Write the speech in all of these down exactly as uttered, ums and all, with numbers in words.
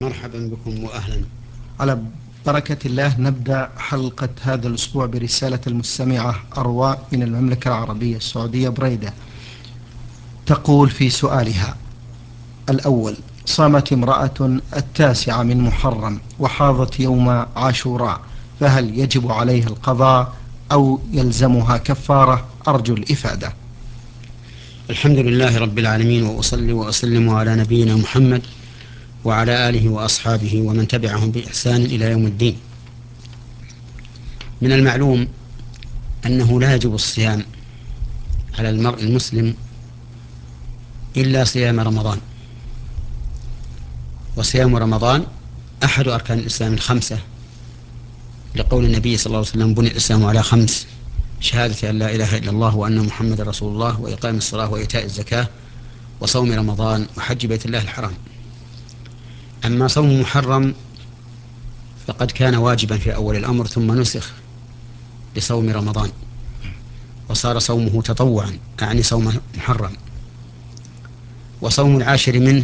مرحبا بكم وأهلا. على بركة الله نبدأ حلقة هذا الأسبوع برسالة المستمعة أرواء من المملكة العربية السعودية بريدة، تقول في سؤالها الأول: صامت امرأة التاسعة من محرم وحاضت يوم عاشوراء، فهل يجب عليها القضاء أو يلزمها كفارة؟ أرجو الإفادة. الحمد لله رب العالمين، وأصلي وأسلم على نبينا محمد وعلى آله وأصحابه ومن تبعهم بإحسان إلى يوم الدين. من المعلوم أنه لا يجب الصيام على المرء المسلم إلا صيام رمضان، وصيام رمضان أحد أركان الإسلام الخمسة، لقول النبي صلى الله عليه وسلم: بني الإسلام على خمس: شهادة أن لا إله إلا الله وأن محمد رسول الله، وإقام الصلاة وإيتاء الزكاة، وصوم رمضان، وحج بيت الله الحرام. أما صوم محرم فقد كان واجبا في أول الأمر، ثم نسخ بصوم رمضان وصار صومه تطوعا، أعني صوم محرم. وصوم العاشر منه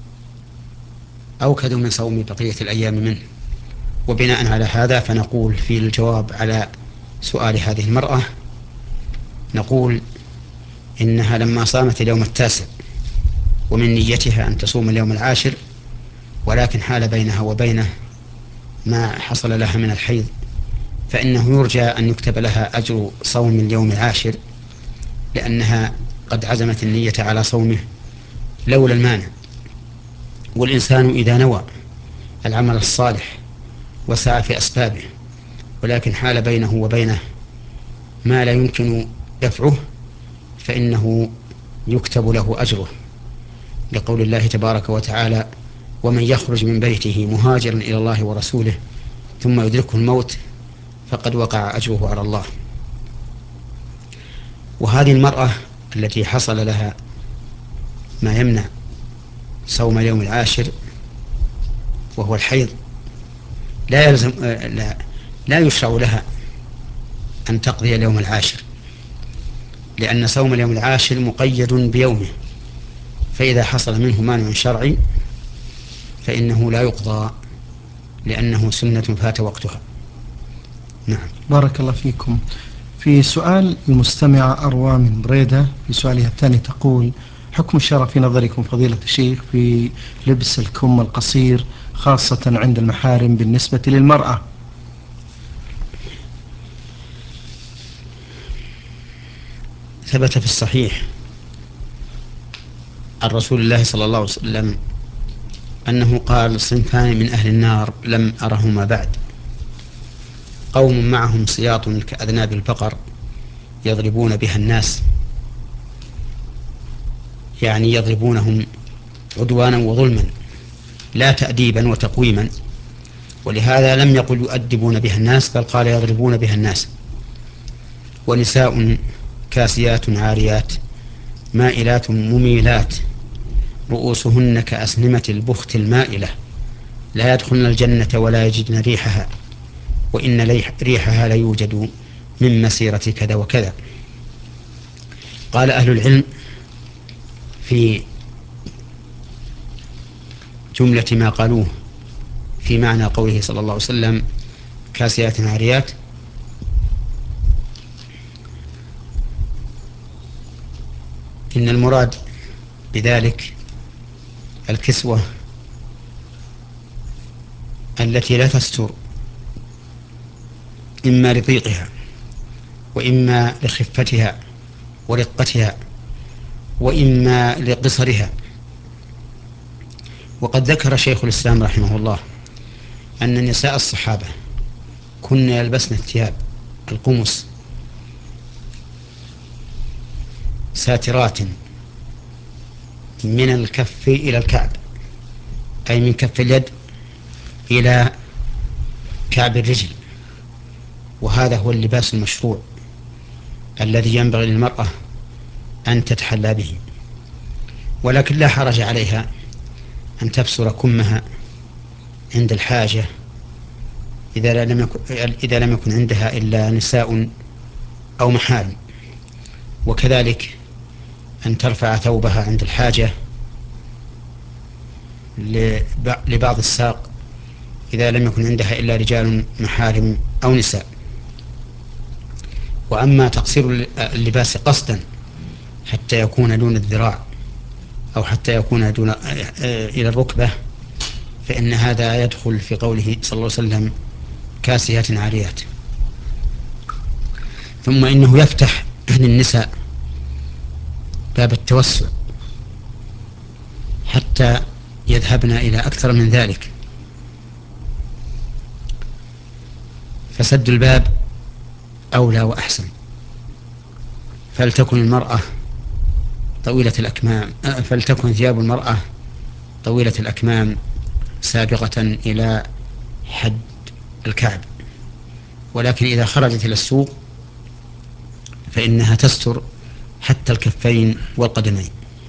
أوكد من صوم بقية الأيام منه. وبناء على هذا فنقول في الجواب على سؤال هذه المرأة، نقول إنها لما صامت اليوم التاسع ومن نيتها أن تصوم اليوم العاشر، ولكن حال بينها وبينه ما حصل لها من الحيض، فإنه يرجى أن يكتب لها أجر صوم اليوم العاشر، لأنها قد عزمت النية على صومه لولا المانع. والإنسان إذا نوى العمل الصالح وسعى في أسبابه، ولكن حال بينه وبينه ما لا يمكن دفعه، فإنه يكتب له أجره، لقول الله تبارك وتعالى: ومن يخرج من بيته مهاجرا إلى الله ورسوله ثم يدركه الموت فقد وقع أجره على الله. وهذه المرأة التي حصل لها ما يمنع صوم اليوم العاشر وهو الحيض، لا يلزم لا, لا يشرع لها أن تقضي اليوم العاشر، لأن صوم اليوم العاشر مقيد بيومه، فإذا حصل منه مانع شرعي فإنه لا يقضى، لأنه سنة فات وقتها. نعم. بارك الله فيكم. في سؤال المستمعة أروى من بريدة في سؤالها الثاني تقول: حكم الشرع في نظركم فضيلة الشيخ في لبس الكم القصير خاصة عند المحارم بالنسبة للمرأة؟ ثبت في الصحيح عن رسول الله صلى الله عليه وسلم أنه قال: صنفان من أهل النار لم أرهما بعد: قوم معهم سياط كأذناب البقر يضربون بها الناس، يعني يضربونهم عدوانا وظلما لا تأديبا وتقويما، ولهذا لم يقل يؤدبون بها الناس، بل قال يضربون بها الناس. ونساء كاسيات عاريات مائلات مميلات رؤوسهن كأسنمة البخت المائلة لا يدخلن الجنة ولا يجدن ريحها، وإن ريحها ليوجد من مسيرة كذا وكذا. قال أهل العلم في جملة ما قالوه في معنى قوله صلى الله عليه وسلم: كاسيات عاريات، إن المراد بذلك الكسوة التي لا تستر، إما لضيقها وإما لخفتها ورقتها وإما لقصرها. وقد ذكر شيخ الإسلام رحمه الله أن نساء الصحابة كن يلبسن الثياب القمص ساترات من الكف إلى الكعب، أي من كف اليد إلى كعب الرجل، وهذا هو اللباس المشروع الذي ينبغي للمرأة أن تتحلى به. ولكن لا حرج عليها أن تبصر كمها عند الحاجة إذا لم يكن, إذا لم يكن عندها إلا نساء أو محارم، وكذلك أن ترفع ثوبها عند الحاجة لبعض الساق إذا لم يكن عندها إلا رجال محارم أو نساء. وأما تقصير اللباس قصدا حتى يكون دون الذراع أو حتى يكون دون إلى الركبة فإن هذا يدخل في قوله صلى الله عليه وسلم كاسيات عاريات. ثم إنه يفتح للنساء باب التوسع حتى يذهبن إلى أكثر من ذلك، فسد الباب أولى وأحسن. فلتكن المرأة طويلة الأكمام فلتكن ثياب المرأة طويلة الأكمام سابقة إلى حد الكعب، ولكن إذا خرجت إلى السوق فإنها تستر حتى الكفين والقدمين.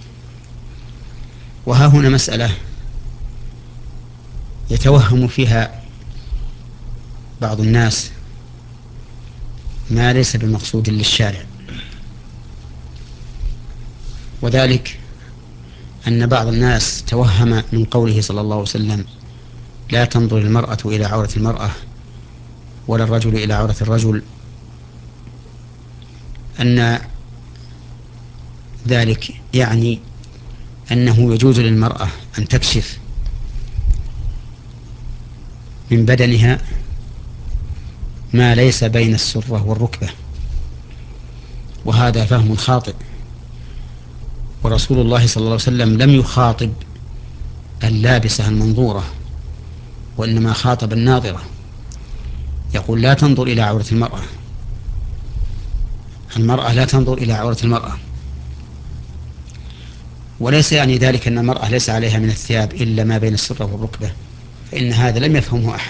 وها هنا مسألة يتوهم فيها بعض الناس ما ليس بمقصود للشارع، وذلك أن بعض الناس توهم من قوله صلى الله عليه وسلم لا تنظر المرأة إلى عورة المرأة ولا الرجل إلى عورة الرجل أن ذلك يعني أنه يجوز للمرأة أن تكشف من بدنها ما ليس بين السرة والركبة، وهذا فهم خاطئ. ورسول الله صلى الله عليه وسلم لم يخاطب اللابسة المنظورة، وإنما خاطب الناظرة، يقول لا تنظر إلى عورة المرأة، المرأة لا تنظر إلى عورة المرأة. وليس يعني ذلك أن المرأة ليس عليها من الثياب إلا ما بين السرة والركبة، فإن هذا لم يفهمه أحد.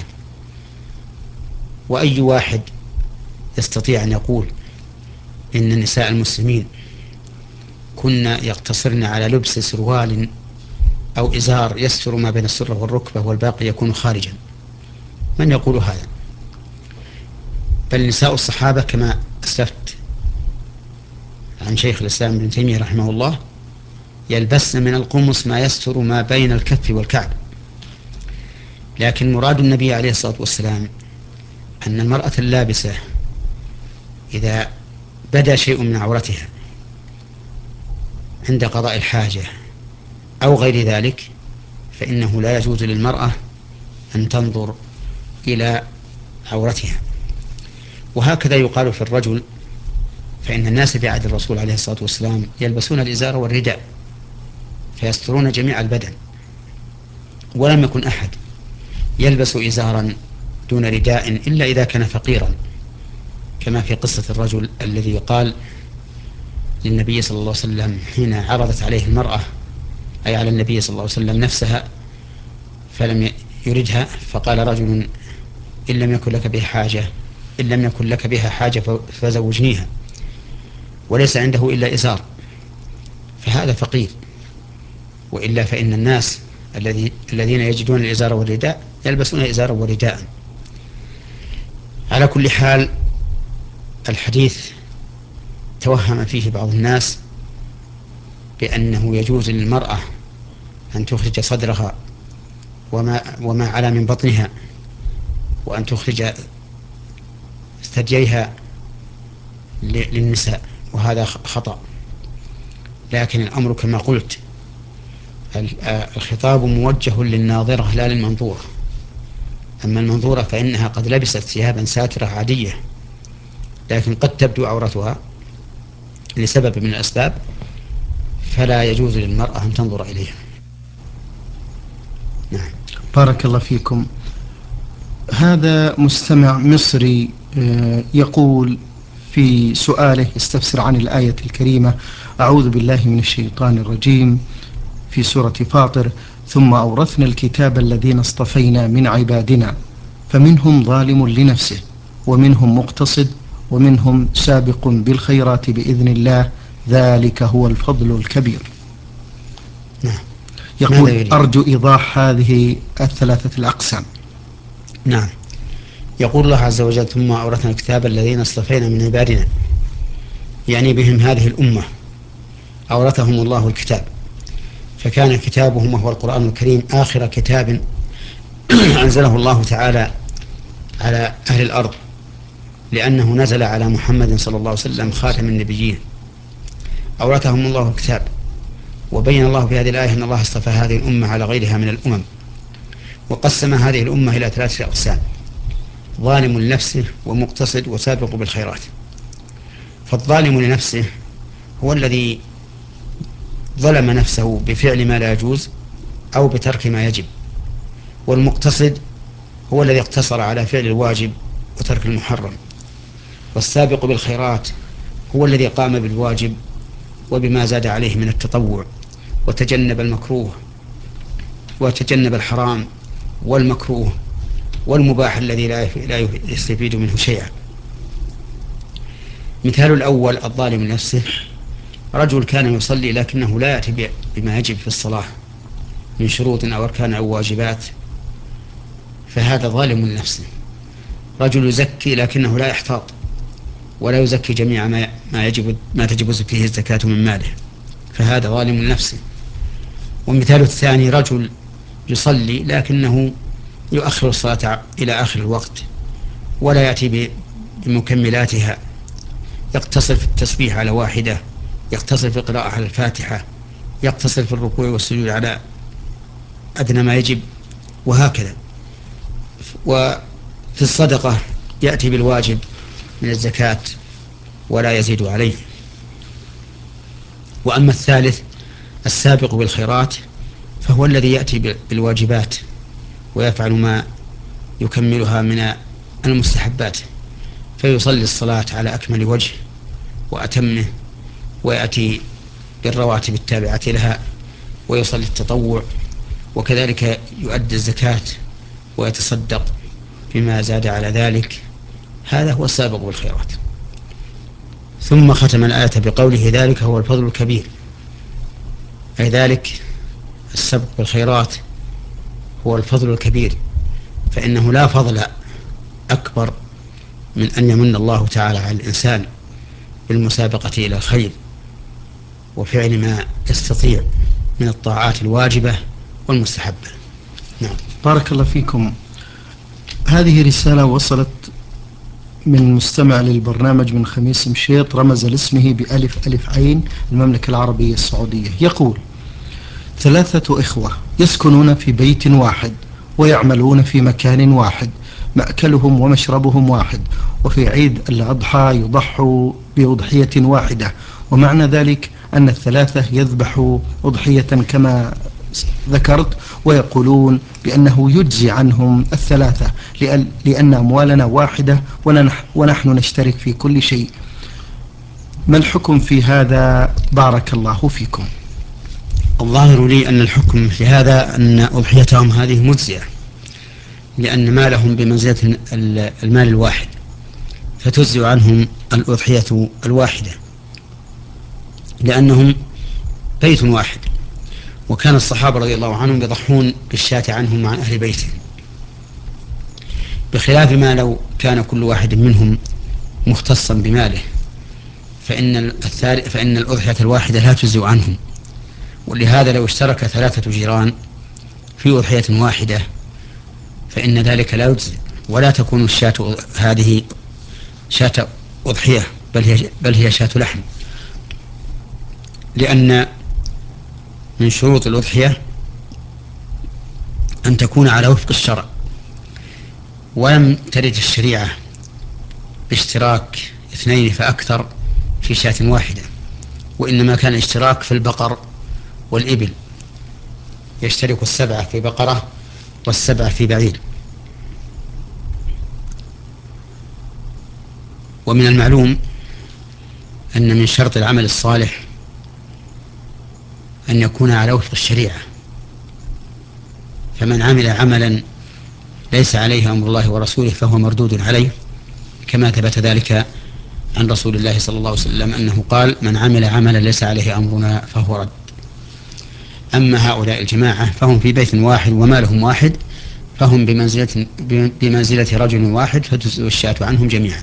وأي واحد يستطيع أن يقول إن نساء المسلمين كنا يقتصرن على لبس سروال أو إزار يستر ما بين السرة والركبة والباقي يكون خارجا؟ من يقول هذا؟ بل نساء الصحابة كما أسلفت عن شيخ الإسلام ابن تيمية رحمه الله يلبسن من القمص ما يستر ما بين الكف والكعب. لكن مراد النبي عليه الصلاة والسلام أن المرأة اللابسة إذا بدا شيء من عورتها عند قضاء الحاجة أو غير ذلك فإنه لا يجوز للمرأة أن تنظر إلى عورتها. وهكذا يقال في الرجل، فإن الناس في عهد الرسول عليه الصلاة والسلام يلبسون الإزار والرداء فيسترون جميع البدن، ولم يكن أحد يلبس إزارا دون رداء إلا إذا كان فقيرا، كما في قصة الرجل الذي قال للنبي صلى الله عليه وسلم حين عرضت عليه المرأة أي على النبي صلى الله عليه وسلم نفسها فلم يردها، فقال رجل إن لم يكن لك بها حاجة إن لم يكن لك بها حاجة فزوجنيها، وليس عنده إلا إزار، فهذا فقير. وإلا فإن الناس الذي الذين يجدون الإزار والرداء يلبسون إزارا ورداء. على كل حال الحديث توهم فيه بعض الناس بأنه يجوز للمرأة أن تخرج صدرها وما, وما على من بطنها، وأن تخرج ثدييها للنساء، وهذا خطأ. لكن الأمر كما قلت الخطاب موجه للناظرة لا للمنظورة. أما المنظورة فإنها قد لبست ثيابا ساترة عادية لكن قد تبدو عورتها لسبب من الأسباب، فلا يجوز للمرأة أن تنظر إليها. نعم. بارك الله فيكم. هذا مستمع مصري يقول في سؤاله يستفسر عن الآية الكريمة أعوذ بالله من الشيطان الرجيم في سورة فاطر ثم أورثنا الكتاب الذين اصطفينا من عبادنا فمنهم ظالم لنفسه ومنهم مقتصد ومنهم سابق بالخيرات بإذن الله ذلك هو الفضل الكبير. نعم. يقول أرجو إيضاح هذه الثلاثة الأقسام. نعم. يقول الله عز وجل ثم أورثنا الكتاب الذين اصطفينا من عبادنا، يعني بهم هذه الأمة أورثهم الله الكتاب، فكان كتابهم وهو القرآن الكريم آخر كتاب أنزله الله تعالى على أهل الأرض، لأنه نزل على محمد صلى الله عليه وسلم خاتم النبيين. أورثهم الله الكتاب، وبين الله في هذه الآية أن الله اصطفى هذه الأمة على غيرها من الأمم، وقسم هذه الأمة إلى ثلاثة أقسام: ظالم لنفسه ومقتصد وسابق بالخيرات. فالظالم لنفسه هو الذي ظلم نفسه بفعل ما لا يجوز أو بترك ما يجب، والمقتصد هو الذي اقتصر على فعل الواجب وترك المحرم، والسابق بالخيرات هو الذي قام بالواجب وبما زاد عليه من التطوع وتجنب المكروه وتجنب الحرام والمكروه والمباح الذي لا يستفيد منه شيئا. مثال الأول الظالم لنفسه: رجل كان يصلي لكنه لا يأتي بما يجب في الصلاة من شروط أو أركان أو واجبات، فهذا ظالم لنفسه. رجل يزكي لكنه لا يحتاط ولا يزكي جميع ما ما يجب ما تجب فيه الزكاة من ماله، فهذا ظالم لنفسه. والمثال الثاني: رجل يصلي لكنه يؤخر الصلاة إلى آخر الوقت ولا يأتي بمكملاتها، يقتصر في التسبيح على واحدة، يقتصر في القراءة على الفاتحة، يقتصر في الركوع والسجود على أدنى ما يجب، وهكذا. وفي الصدقة يأتي بالواجب من الزكاة ولا يزيد عليه. وأما الثالث السابق بالخيرات فهو الذي يأتي بالواجبات ويفعل ما يكملها من المستحبات، فيصلي الصلاة على أكمل وجه وأتمه، ويأتي بالرواتب التابعة لها، ويصلي التطوع، وكذلك يؤدي الزكاة ويتصدق بما زاد على ذلك. هذا هو السابق بالخيرات. ثم ختم الآية بقوله: ذلك هو الفضل الكبير، أي ذلك السبق بالخيرات هو الفضل الكبير، فإنه لا فضل أكبر من أن يمن الله تعالى على الإنسان بالمسابقة إلى الخير وفعل ما يستطيع من الطاعات الواجبة والمستحبة. نعم. بارك الله فيكم. هذه رسالة وصلت من مستمع للبرنامج من خميس مشيط، رمز لاسمه بألف ألف عين، المملكة العربية السعودية. يقول: ثلاثة إخوة يسكنون في بيت واحد ويعملون في مكان واحد، مأكلهم ومشربهم واحد، وفي عيد الأضحى يضحوا بأضحية واحدة، ومعنى ذلك أن الثلاثة يذبحوا أضحية كما ذكرت، ويقولون بأنه يجزي عنهم الثلاثة لأن أموالنا واحدة ونحن نشترك في كل شيء. ما الحكم في هذا؟ بارك الله فيكم. الظاهر لي أن الحكم في هذا أن أضحيتهم هذه مجزية، لأن مالهم بمنزلة المال الواحد، فتجزي عنهم الأضحية الواحدة لأنهم بيت واحد. وكان الصحابة رضي الله عنهم يضحون بالشاة عنهم مع أهل بيته، بخلاف ما لو كان كل واحد منهم مختصا بماله، فإن, فإن الأضحية الواحدة لا تجزي عنهم. ولهذا لو اشترك ثلاثة جيران في أضحية واحدة فإن ذلك لا يجزي، ولا تكون الشاة هذه شاة أضحية بل هي, بل هي شاة لحم، لأن من شروط الأضحية أن تكون على وفق الشرع، ولم ترد الشريعة باشتراك اثنين فأكثر في شاة واحدة، وإنما كان الاشتراك في البقر والإبل، يشترك السبعة في بقرة والسبعة في بعير. ومن المعلوم أن من شرط العمل الصالح أن يكون على وفق الشريعة، فمن عمل عملا ليس عليه أمر الله ورسوله فهو مردود عليه، كما ثبت ذلك عن رسول الله صلى الله عليه وسلم أنه قال: من عمل عملا ليس عليه أمرنا فهو رد. أما هؤلاء الجماعة فهم في بيت واحد ومالهم واحد، فهم بمنزلة, بمنزلة رجل واحد، فتجزئ الشاة عنهم جميعا.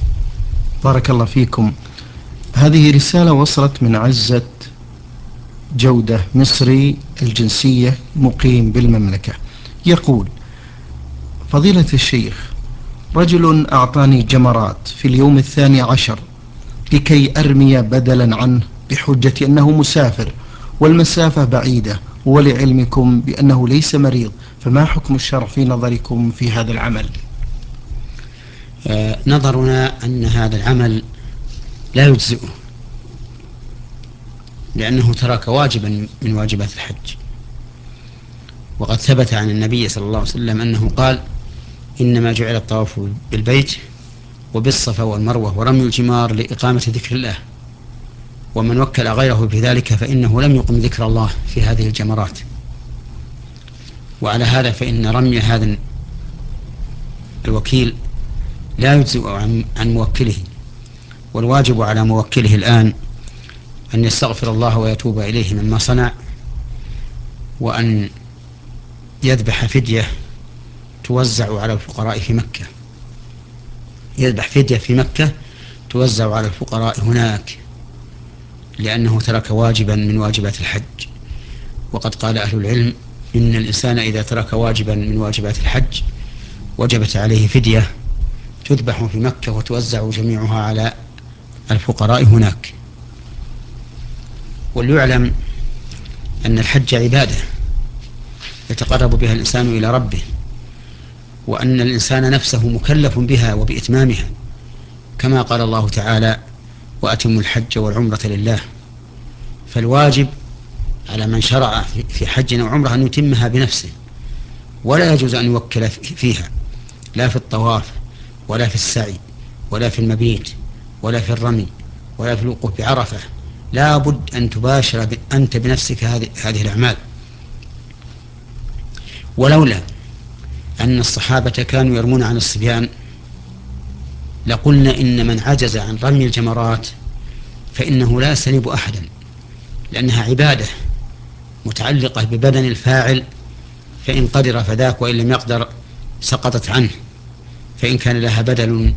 بارك الله فيكم. هذه رسالة وصلت من عزة جودة مصري الجنسية مقيم بالمملكة، يقول: فضيلة الشيخ، رجل أعطاني جمرات في اليوم الثاني عشر لكي أرمي بدلا عنه بحجة أنه مسافر والمسافة بعيدة، ولعلمكم بأنه ليس مريض، فما حكم الشرع في نظركم في هذا العمل؟ آه نظرنا أن هذا العمل لا يجزئه، لأنه ترك واجبا من واجبات الحج. وقد ثبت عن النبي صلى الله عليه وسلم أنه قال: إنما جعل الطواف بالبيت وبالصفا والمروة ورمي الجمار لإقامة ذكر الله، ومن وكل غيره بذلك فإنه لم يقم ذكر الله في هذه الجمرات. وعلى هذا فإن رمي هذا الوكيل لا يجزئ عن موكله، والواجب على موكله الآن أن يستغفر الله ويتوب إليه مما صنع، وأن يذبح فدية توزع على الفقراء في مكة، يذبح فدية في مكة توزع على الفقراء هناك، لأنه ترك واجبا من واجبات الحج. وقد قال أهل العلم: إن الإنسان إذا ترك واجبا من واجبات الحج وجبت عليه فدية تذبح في مكة وتوزع جميعها على الفقراء هناك. وليعلم أن الحج عبادة يتقرب بها الإنسان إلى ربه، وأن الإنسان نفسه مكلف بها وبإتمامها، كما قال الله تعالى: وأتموا الحج والعمرة لله. فالواجب على من شرع في حج أو عمرة أن يتمها بنفسه، ولا يجوز أن يوكل فيها، لا في الطواف ولا في السعي ولا في المبيت ولا في الرمي ولا في الوقوف بعرفة. لا بد أن تباشر أنت بنفسك هذه الأعمال. ولولا أن الصحابة كانوا يرمون عن الصبيان لقلنا إن من عجز عن رمي الجمرات فإنه لا يستنيب أحدا، لأنها عبادة متعلقة ببدن الفاعل، فإن قدر فذاك، وإن لم يقدر سقطت عنه، فإن كان لها بدل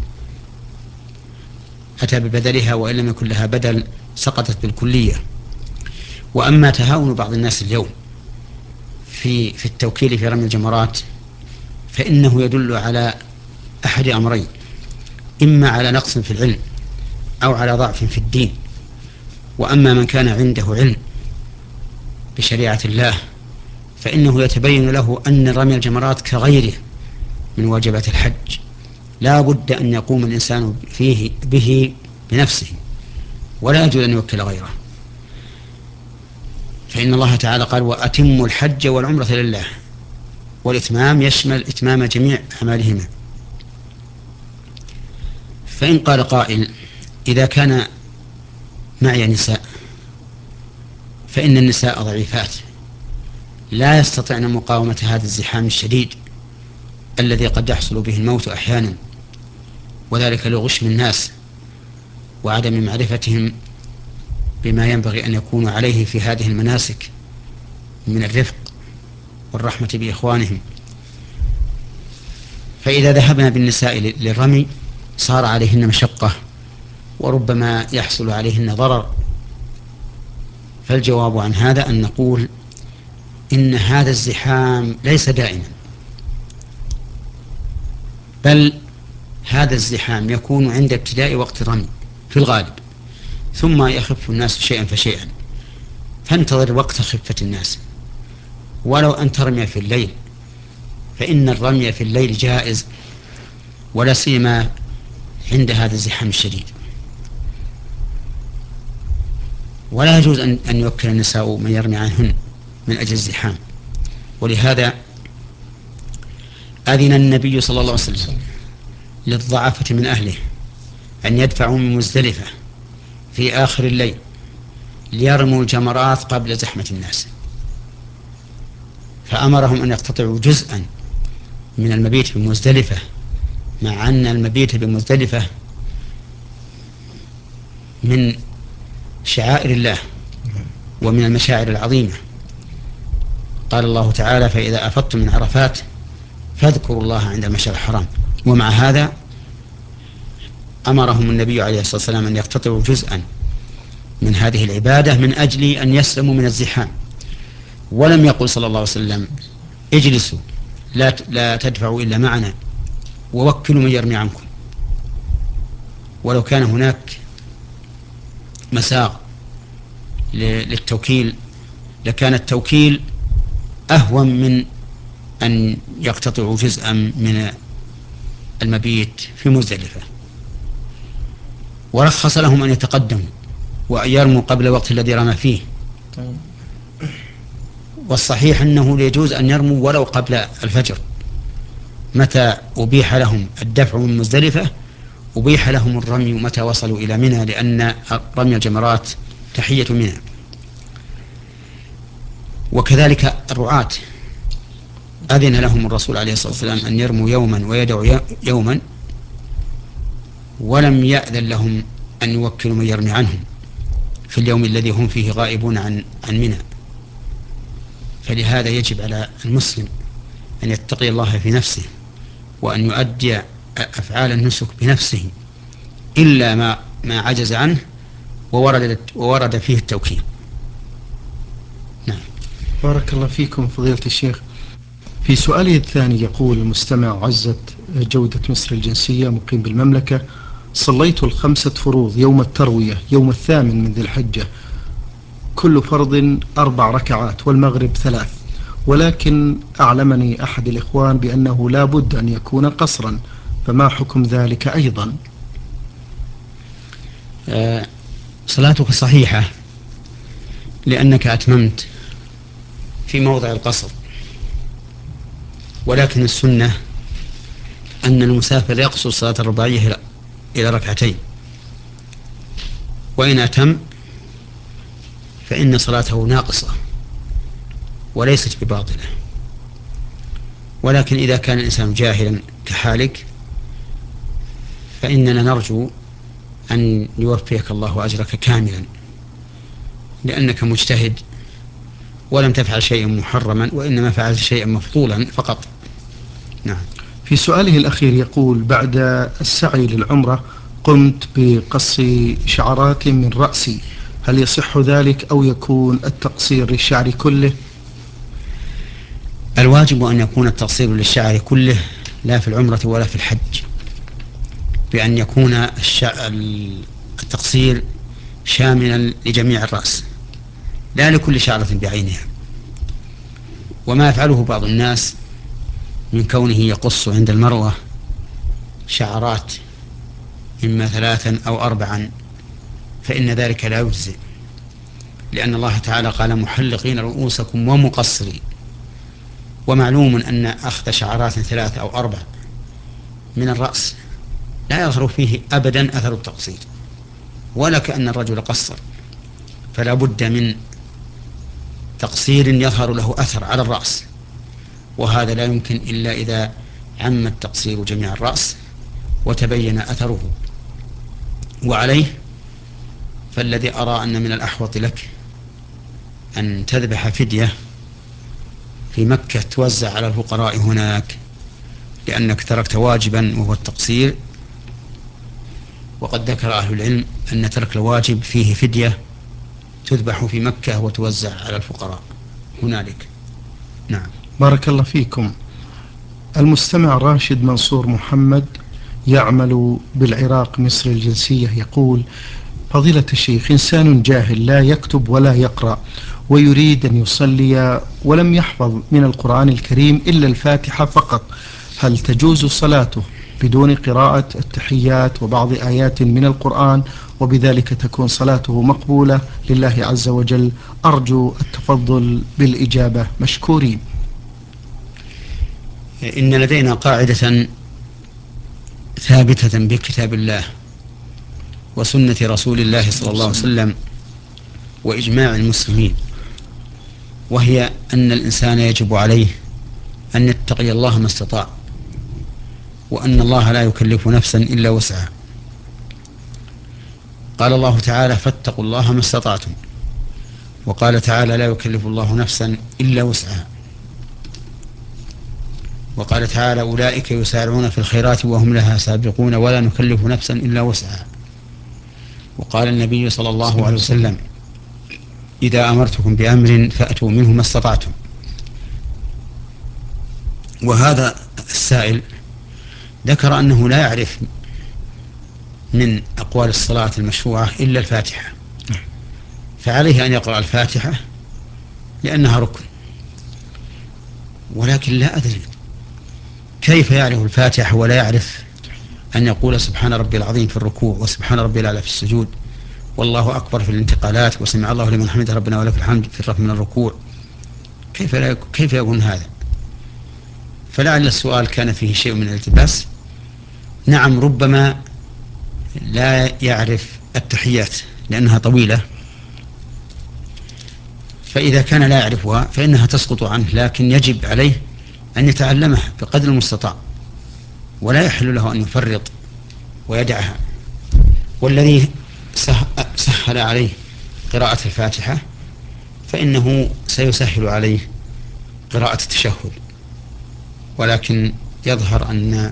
أتى ببدلها، وإن لم يكن لها بدل سقطت بالكلية. وأما تهاون بعض الناس اليوم في في التوكيل في رمي الجمرات فإنه يدل على أحد أمرين: إما على نقص في العلم أو على ضعف في الدين. وأما من كان عنده علم بشريعة الله فإنه يتبين له أن رمي الجمرات كغيره من واجبات الحج، لا بد أن يقوم الإنسان فيه به بنفسه، ولا يجوز أن يوكل غيره. فإن الله تعالى قال: وأتموا الحج والعمرة لله، والإتمام يشمل إتمام جميع أعمالهما. فإن قال قائل: إذا كان معي نساء فإن النساء ضعيفات لا يستطيعن مقاومة هذا الزحام الشديد الذي قد يحصل به الموت أحيانا، وذلك لغشم الناس وعدم معرفتهم بما ينبغي أن يكونوا عليه في هذه المناسك من الرفق والرحمة بإخوانهم. فإذا ذهبنا بالنساء للرمي صار عليهن مشقة وربما يحصل عليهن ضرر. فالجواب عن هذا أن نقول إن هذا الزحام ليس دائما، بل هذا الزحام يكون عند ابتداء وقت الرمي في الغالب، ثم يخف الناس شيئا فشيئا، فانتظر وقت خفة الناس. ولو أن ترمي في الليل فإن الرمي في الليل جائز، ولا سيما عند هذا الزحام الشديد. ولا يجوز أن أن يوكل النساء من يرمي عنهن من أجل الزحام. ولهذا أذن النبي صلى الله عليه وسلم للضعفة من أهله أن يدفعوا من مزدلفة في آخر الليل ليرموا الجمرات قبل زحمة الناس، فأمرهم أن يقتطعوا جزءا من المبيت بمزدلفة، مع أن المبيت بمزدلفة من شعائر الله ومن المشاعر العظيمة. قال الله تعالى: فإذا أفضتم من عرفات فاذكروا الله عند المشعر الحرام. ومع هذا أمرهم النبي عليه الصلاة والسلام أن يقتطعوا جزءا من هذه العبادة من أجل أن يسلموا من الزحام. ولم يقل صلى الله عليه وسلم اجلسوا لا لا تدفعوا إلا معنا ووكلوا من يرمي عنكم. ولو كان هناك مساغ للتوكيل لكان التوكيل أهون من أن يقتطعوا جزءا من المبيت في مزدلفة. ورخص لهم أن يتقدموا وأن يرموا قبل الوقت الذي رمى فيه. والصحيح أنه يجوز أن يرموا ولو قبل الفجر. متى أبيح لهم الدفع من مزدلفة أبيح لهم الرمي متى وصلوا إلى منى، لأن رمي الجمرات تحية منى. وكذلك الرعاة أذن لهم الرسول عليه الصلاة والسلام أن يرموا يوما ويدعوا يوما، ولم يأذن لهم أن يوكلوا من يرمي عنهم في اليوم الذي هم فيه غائبون عن عن منى. فلهذا يجب على المسلم أن يتقي الله في نفسه وأن يؤدي أفعال النسك بنفسه إلا ما ما عجز عنه وورد وورد فيه التوكيل. نعم. بارك الله فيكم فضيلة الشيخ. في سؤاله الثاني يقول المستمع عزة جودة مصر الجنسية مقيم بالمملكة: صليت الخمسة فروض يوم التروية يوم الثامن من ذي الحجة، كل فرض أربع ركعات والمغرب ثلاث، ولكن أعلمني أحد الإخوان بأنه لا بد أن يكون قصرا، فما حكم ذلك أيضا؟ آه صلاتك صحيحة لأنك أتممت في موضع القصر، ولكن السنة أن المسافر يقصر صلاة الرباعية إلى ركعتين، وإن أتم فإن صلاته ناقصة وليست بباطلة. ولكن إذا كان الإنسان جاهلا كحالك فإننا نرجو أن يوفيك الله أجرك كاملا، لأنك مجتهد ولم تفعل شيئا محرما وإنما فعلت شيئا مفضولا فقط. نعم. في سؤاله الأخير يقول: بعد السعي للعمرة قمت بقص شعرات من رأسي، هل يصح ذلك أو يكون التقصير للشعر كله؟ الواجب أن يكون التقصير للشعر كله لا في العمرة ولا في الحج، بأن يكون التقصير شاملا لجميع الرأس لا لكل شعرة بعينها. وما يفعله بعض الناس من كونه يقص عند المروة شعرات إما ثلاثا أو أربعا فإن ذلك لا يجزئ، لأن الله تعالى قال: محلقين رؤوسكم ومقصرين. ومعلوم أن أخذ شعرات ثلاثة أو أربع من الرأس لا يظهر فيه أبدا أثر التقصير، ولا كأن الرجل قصر، فلا بد من تقصير يظهر له أثر على الرأس، وهذا لا يمكن إلا إذا عم التقصير جميع الرأس وتبين أثره. وعليه فالذي أرى أن من الأحوط لك أن تذبح فدية في مكة توزع على الفقراء هناك، لأنك تركت واجبا وهو التقصير. وقد ذكر أهل العلم أن ترك الواجب فيه فدية تذبح في مكة وتوزع على الفقراء هنالك. نعم. بارك الله فيكم. المستمع راشد منصور محمد يعمل بالعراق مصر الجنسية يقول: فضيلة الشيخ، إنسان جاهل لا يكتب ولا يقرأ ويريد أن يصلي ولم يحفظ من القرآن الكريم إلا الفاتحة فقط، هل تجوز صلاته بدون قراءة التحيات وبعض آيات من القرآن وبذلك تكون صلاته مقبولة لله عز وجل؟ أرجو التفضل بالإجابة مشكورين. إن لدينا قاعدة ثابتة بكتاب الله وسنة رسول الله صلى الله عليه وسلم وإجماع المسلمين، وهي أن الإنسان يجب عليه أن يتقي الله ما استطاع، وأن الله لا يكلف نفسا إلا وسعها. قال الله تعالى: فاتقوا الله ما استطعتم. وقال تعالى: لا يكلف الله نفسا إلا وسعها. وقال تعالى: أولئك يسارعون في الخيرات وهم لها سابقون ولا نكلف نفسا إلا وسعها. وقال النبي صلى الله عليه وسلم: إذا أمرتكم بأمر فأتوا منه ما استطعتم. وهذا السائل ذكر أنه لا يعرف من أقوال الصلاة المشروعة إلا الفاتحة، فعليه أن يقرأ الفاتحة لأنها ركن. ولكن لا أدري كيف يعرف الفاتحة ولا يعرف أن يقول سبحان ربي العظيم في الركوع، وسبحان ربي الأعلى في السجود، والله أكبر في الانتقالات، وسمع الله لمن حمده ربنا ولك الحمد في الرفع من الركوع. كيف لا يكون كيف يكون هذا؟ فلعل السؤال كان فيه شيء من الالتباس. نعم، ربما لا يعرف التحيات لأنها طويلة، فإذا كان لا يعرفها فإنها تسقط عنه، لكن يجب عليه أن يتعلمها بقدر المستطاع، ولا يحل له أن يفرط ويدعها. والذي سهل عليه قراءة الفاتحة فإنه سيسهل عليه قراءة التشهد. ولكن يظهر أن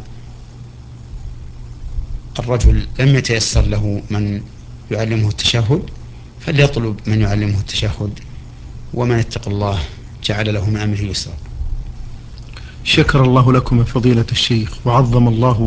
الرجل لم يتيسر له من يعلمه التشهد، فليطلب من يعلمه التشهد، ومن اتقى الله جعل له من أمره يسرا. شكر الله لكم يا فضيلة الشيخ، وعظم الله